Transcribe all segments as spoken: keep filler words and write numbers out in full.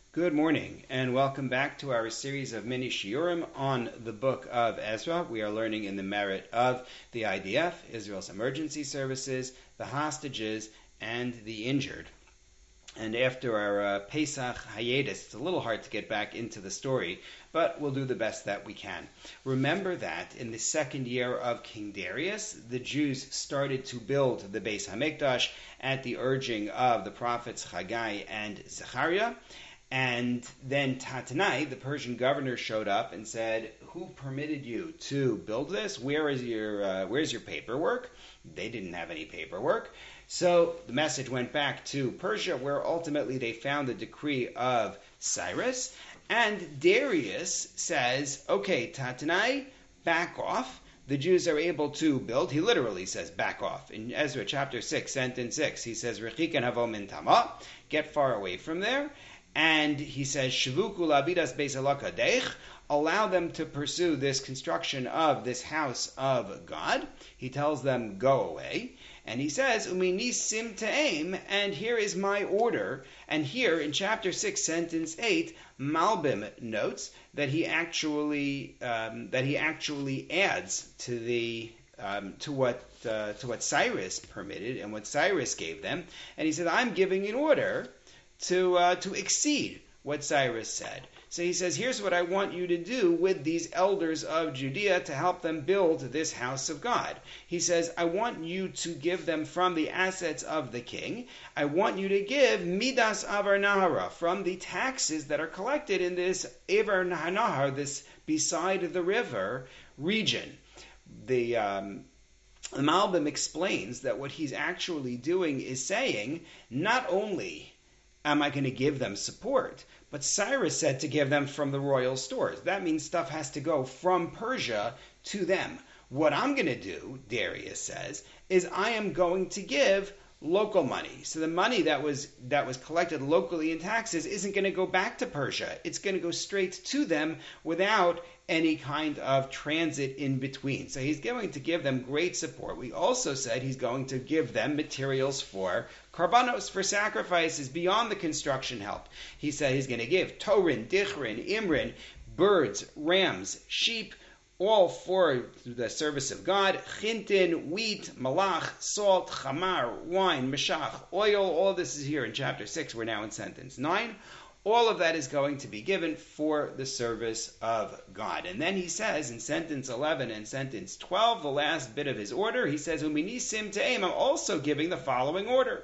Good morning, and welcome back to our series of mini shiurim on the book of Ezra. We are learning in the merit of the I D F, Israel's emergency services, the hostages, and the injured. And after our uh, Pesach hiatus, it's a little hard to get back into the story, but we'll do the best that we can. Remember that in the second year of King Darius, the Jews started to build the Beis Hamikdash at the urging of the prophets Haggai and Zechariah. And then Tatanai, the Persian governor, showed up and said, "Who permitted you to build this? Where is your uh, where's your paperwork?" They didn't have any paperwork. So the message went back to Persia, where ultimately they found the decree of Cyrus. And Darius says, "Okay, Tatanai, back off." The Jews are able to build. He literally says, back off. In Ezra chapter six, sentence six, he says, "Rechikan havo min tama," get far away from there. And he says, "Shvuku labidas beis halakadech," allow them to pursue this construction of this house of God. He tells them, go away. And he says, "Umini sim ta'im," and here is my order. And here in chapter six, sentence eight, Malbim notes that he actually um, that he actually adds to the um, to what uh, to what Cyrus permitted and what Cyrus gave them. And he said, "I'm giving an order to uh, to exceed what Cyrus said." So he says, here's what I want you to do with these elders of Judea to help them build this house of God. He says, I want you to give them from the assets of the king. I want you to give Midas Avar Nahara, from the taxes that are collected in this Avar Nahar, this beside the river region. The um, the Malbim explains that what he's actually doing is saying, not only am I going to give them support, but Cyrus said to give them from the royal stores. That means stuff has to go from Persia to them. What I'm going to do, Darius says, is I am going to give local money. So the money that was that was collected locally in taxes isn't going to go back to Persia. It's going to go straight to them without any kind of transit in between. So he's going to give them great support. We also said he's going to give them materials for karbanos, for sacrifices beyond the construction help. He said he's going to give Torin, Dichrin, Imrin, birds, rams, sheep, all for the service of God, chintin, wheat, malach, salt, chamar, wine, meshach, oil. All this is here in chapter six. We're now in sentence nine. All of that is going to be given for the service of God. And then he says in sentence eleven and sentence twelve, the last bit of his order, he says, "Umini sim ta'im," I'm also giving the following order.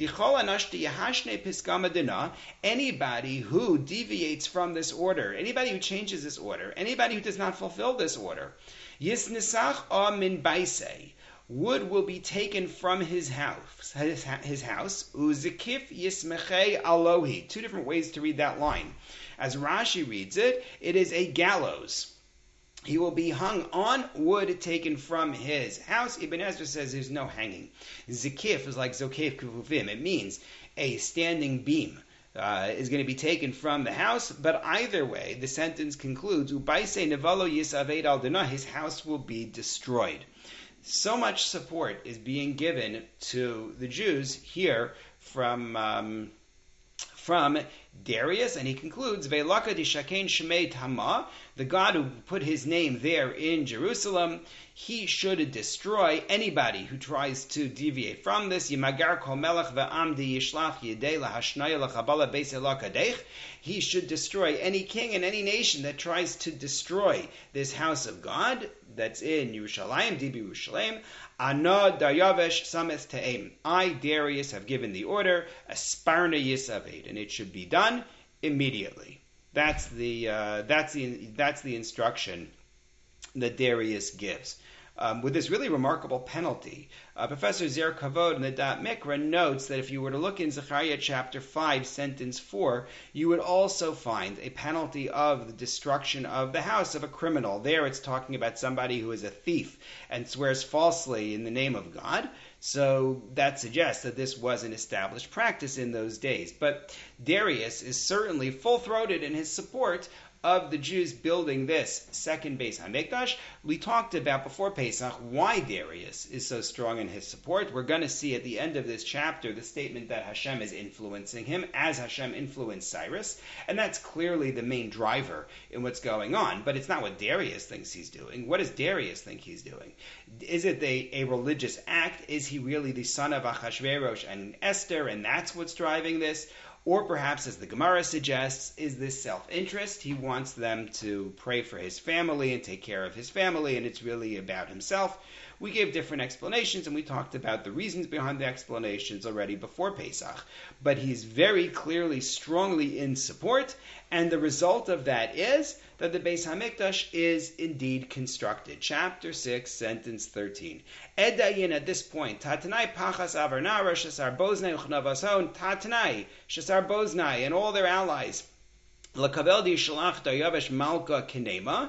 Anybody who deviates from this order, anybody who changes this order, anybody who does not fulfill this order, yisnisach a min baisei, wood will be taken from his house, his, his house, uzikif yismechei alohi. Two different ways to read that line. As Rashi reads it, it is a gallows. He will be hung on wood taken from his house. Ibn Ezra says there's no hanging. Zikif is like zokef kufufim. It means a standing beam uh, is going to be taken from the house. But either way, the sentence concludes, ubaise nevalo yisaved al dina, his house will be destroyed. So much support is being given to the Jews here from um, from Darius, and he concludes, Ve'laka dishakein shmei tama, the God who put his name there in Jerusalem, he should destroy anybody who tries to deviate from this. Yimagar kol melech ve'amdi yishlach yedei lahashnaya lachabala beis elakadech. He should destroy any king and any nation that tries to destroy this house of God that's in Yerushalayim, Dibi Yerushalayim. Ana Daryavesh Samet Ta'im. I, Darius, have given the order, Asparna Yisaved, and it should be done immediately. That's the uh, that's the that's the instruction that Darius gives. Um, with this really remarkable penalty. Uh, Professor Zer Kavod in the Dat Mikra notes that if you were to look in Zechariah chapter five, sentence four, you would also find a penalty of the destruction of the house of a criminal. There it's talking about somebody who is a thief and swears falsely in the name of God. So that suggests that this was an established practice in those days. But Darius is certainly full-throated in his support of the Jews building this second Beis Hamikdash. We talked about before Pesach why Darius is so strong in his support. We're going to see at the end of this chapter the statement that Hashem is influencing him as Hashem influenced Cyrus, and that's clearly the main driver in what's going on. But it's not what Darius thinks he's doing. What does Darius think he's doing? Is it a, a religious act? Is he really the son of Achashverosh and Esther, and that's what's driving this? Or perhaps, as the Gemara suggests, is this self-interest? He wants them to pray for his family and take care of his family, and it's really about himself. We gave different explanations, and we talked about the reasons behind the explanations already before Pesach. But he's very clearly, strongly in support, and the result of that is that the Beis Hamikdash is indeed constructed. Chapter six, sentence thirteen. Edayin at this point, Tatanai Pachas Avarnara, Shesar Boznai Uchnavason, Tatanai, Shesar Boznai, and all their allies, Lakabel di Shalach Dayavesh Malka Kinema,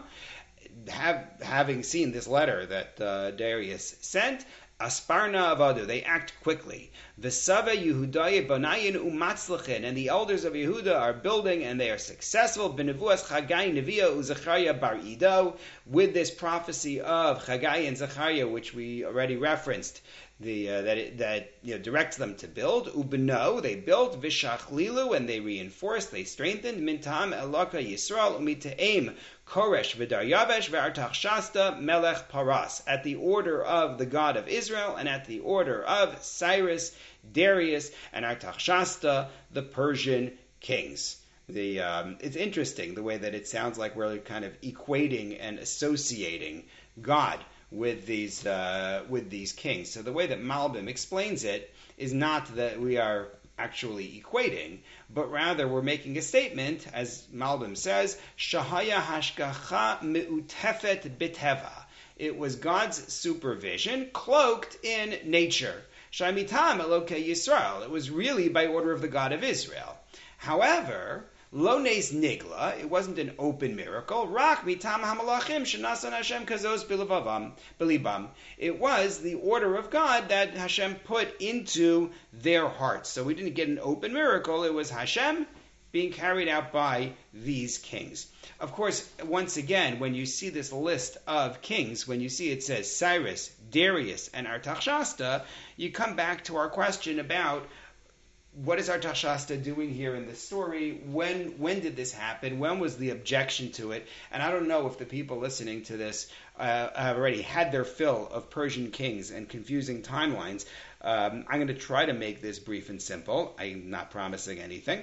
have, having seen this letter that uh, Darius sent, Asparna Avadu, they act quickly. Vesava Yehudaye Banayin Umatzlachin, and the elders of Yehuda are building and they are successful. Benevuas Chagai Neviah Uzachariah Bar Ido, with this prophecy of Chagai and Zachariah, which we already referenced, the uh, that it, that you know directs them to build. Ubeno, they built. Vishachlilu, and they reinforced, they strengthened. Mintam Elaka Yisrael Umitaim Koresh V'Daryavesh V'Artachshasta Melech Paras, at the order of the God of Israel and at the order of Cyrus, Darius, and Artachshasta, the Persian kings. The um, it's interesting the way that it sounds like we're kind of equating and associating God with these uh, with these kings. So the way that Malbim explains it is not that we are actually equating, but rather we're making a statement, as Malbim says, Shahaya hashgacha meutefet biteva. It was God's supervision cloaked in nature. Shamitam Elokei Yisrael. It was really by order of the God of Israel. However, Lo Nes Nigla, it wasn't an open miracle. Rak mitam hamalachim shenasan Hashem kazos bilibam. It was the order of God that Hashem put into their hearts. So we didn't get an open miracle. It was Hashem being carried out by these kings. Of course, once again, when you see this list of kings, when you see it says Cyrus, Darius, and Artachshasta, you come back to our question about what is Artachshasta doing here in this story? When when did this happen? When was the objection to it? And I don't know if the people listening to this uh, have already had their fill of Persian kings and confusing timelines. Um, I'm going to try to make this brief and simple. I'm not promising anything.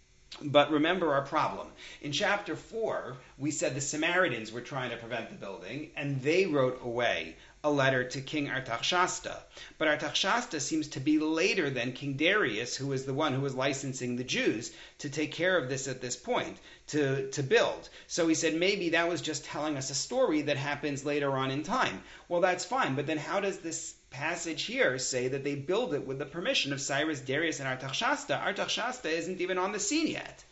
But remember our problem. In chapter four, we said the Samaritans were trying to prevent the building, and they wrote away a letter to King Artachshasta. But Artachshasta seems to be later than King Darius, who was the one who was licensing the Jews to take care of this at this point, to, to build. So he said maybe that was just telling us a story that happens later on in time. Well, that's fine, but then how does this passage here say that they build it with the permission of Cyrus, Darius, and Artachshasta? Artachshasta isn't even on the scene yet.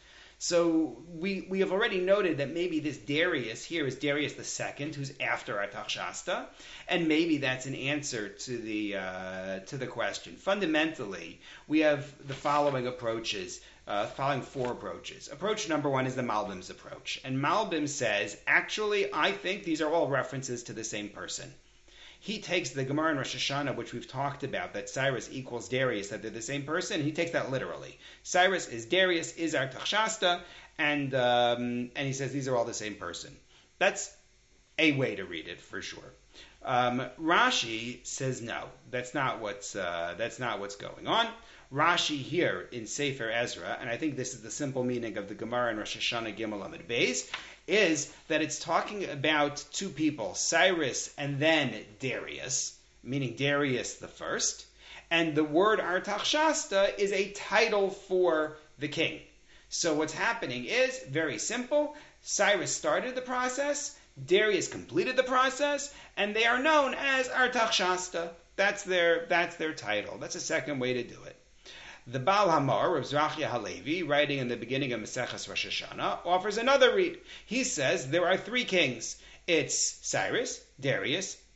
So we we have already noted that maybe this Darius here is Darius the Second, who's after Artachshasta, and maybe that's an answer to the uh, to the question. Fundamentally, we have the following approaches, uh, following four approaches. Approach number one is the Malbim's approach, and Malbim says, actually, I think these are all references to the same person. He takes the Gemara in Rosh Hashanah, which we've talked about, that Cyrus equals Darius, that they're the same person. He takes that literally. Cyrus is Darius, is Artachshasta, and um, and he says these are all the same person. That's a way to read it for sure. Um, Rashi says no, that's not what's uh, that's not what's going on. Rashi here in Sefer Ezra, and I think this is the simple meaning of the Gemara in Rosh Hashanah Gimel Amud Beis, is that it's talking about two people, Cyrus and then Darius, meaning Darius the first, and the word Artachshasta is a title for the king. So what's happening is very simple. Cyrus started the process, Darius completed the process, and they are known as Artachshasta. That's their that's their title. That's a second way to do it. The Baal Hamar, Rav Zrachia Halevi, writing in the beginning of Maseches Rosh Hashanah, offers another read. He says there are three kings. It's Cyrus, Darius,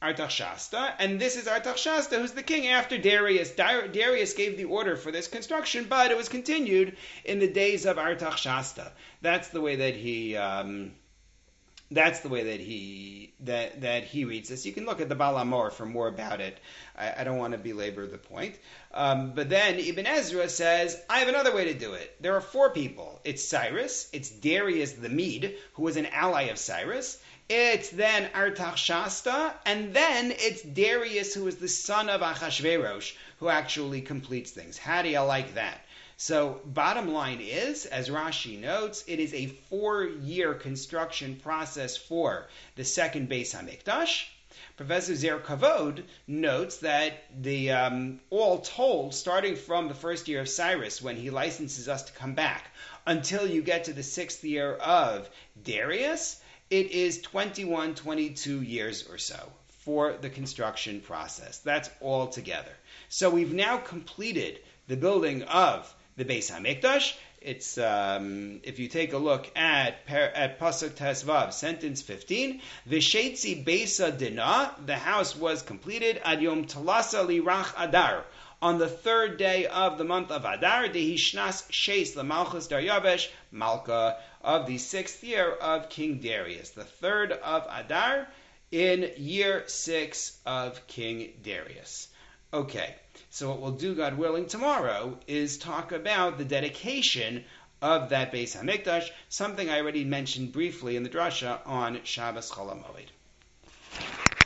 Artaxerxes, and this is Artaxerxes, who's the king after Darius. Darius gave the order for this construction, but it was continued in the days of Artaxerxes. That's the way that he. Um, That's the way that he that that he reads this. You can look at the Baal HaMaor for more about it. I, I don't want to belabor the point. Um, but then Ibn Ezra says, I have another way to do it. There are four people. It's Cyrus, it's Darius the Mede, who was an ally of Cyrus. It's then Artaxerxes, and then it's Darius, who is the son of Achashverosh, who actually completes things. How do you like that? So bottom line is, as Rashi notes, it is a four-year construction process for the second Beis HaMikdash. Professor Zer Kavod notes that the um, all told, starting from the first year of Cyrus, when he licenses us to come back, until you get to the sixth year of Darius, it is twenty-one, twenty-two years or so for the construction process. That's all together. So we've now completed the building of the Beis HaMikdash. It's um, if you take a look at at Pasuk Tesvav, sentence fifteen, V'shetzi Beisa Dina, the house was completed ad Yom Talasa Lirach Adar, on the third day of the month of Adar, Dehishnas Sheis LaMalchus Daryavesh, Malka, of the sixth year of King Darius, the third of Adar, in year six of King Darius. Okay. So what we'll do, God willing, tomorrow is talk about the dedication of that Beis HaMikdash, something I already mentioned briefly in the drasha on Shabbos Chol HaMoed.